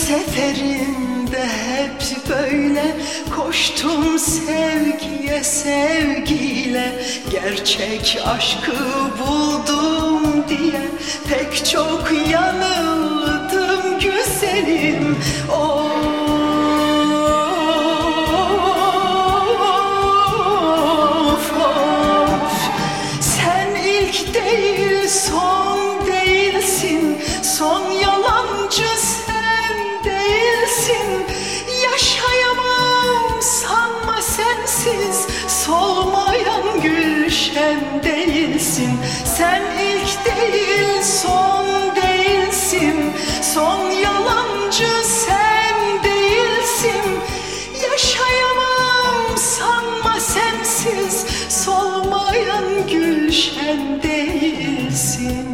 seferinde hep böyle koştum sevgiye sevgiyle. Gerçek aşkı buldum diye pek çok yanıldım güzelim. Of, of. Sen ilk değil son değilsin, son yalancı sen değilsin. Yaşayamam sanma sensiz, solmayan gülşen değilsin. Sen ilk değil son değilsin, son yalancı sen değilsin. Yaşayamam sanma sensiz, solmayan gülşen değilsin.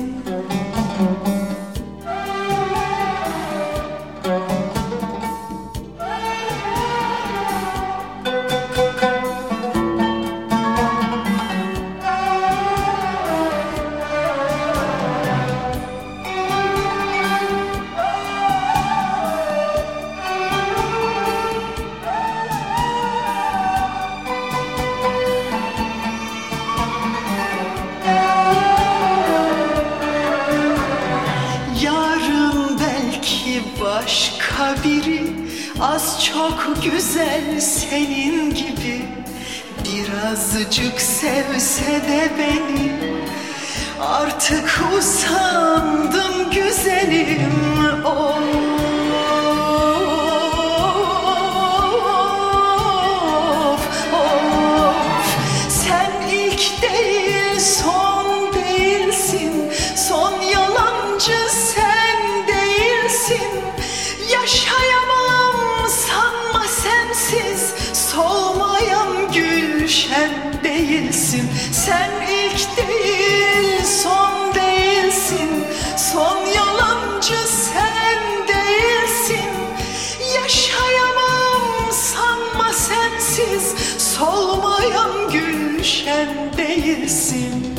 Başka biri az çok güzel senin gibi, birazcık sevse de beni. Artık usandım güzelim. Of, of. Sen ilk değil son değilsin, son yalancı sen değilsin. Yaşayamam sanma sensiz, solmayan gülşen değilsin. Sen ilk değil son değilsin, son yalancı sen değilsin. Yaşayamam sanma sensiz, solmayan gülşen değilsin.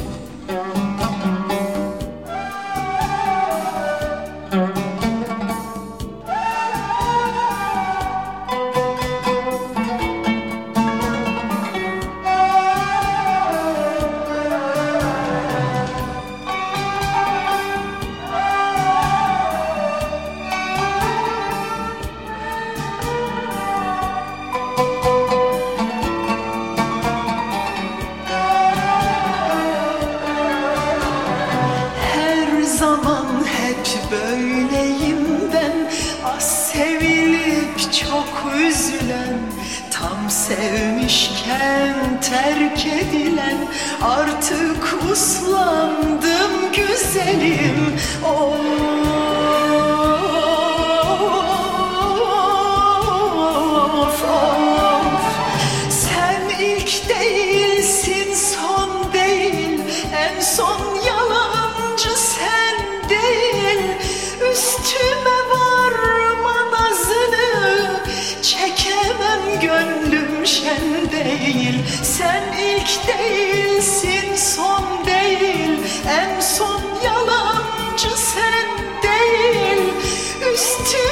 Böyleyim ben, az sevilip çok üzülen, tam sevmişken terk edilen. Artık uslandım güzelim. Of, of. Sen ilk değilsin, son değil, en son yalancı sen değil. Üstüme varma nazını, çekemem gönlüm şen değil. Sen ilk değilsin, son değil, en son yalancı sen değil. Üstüme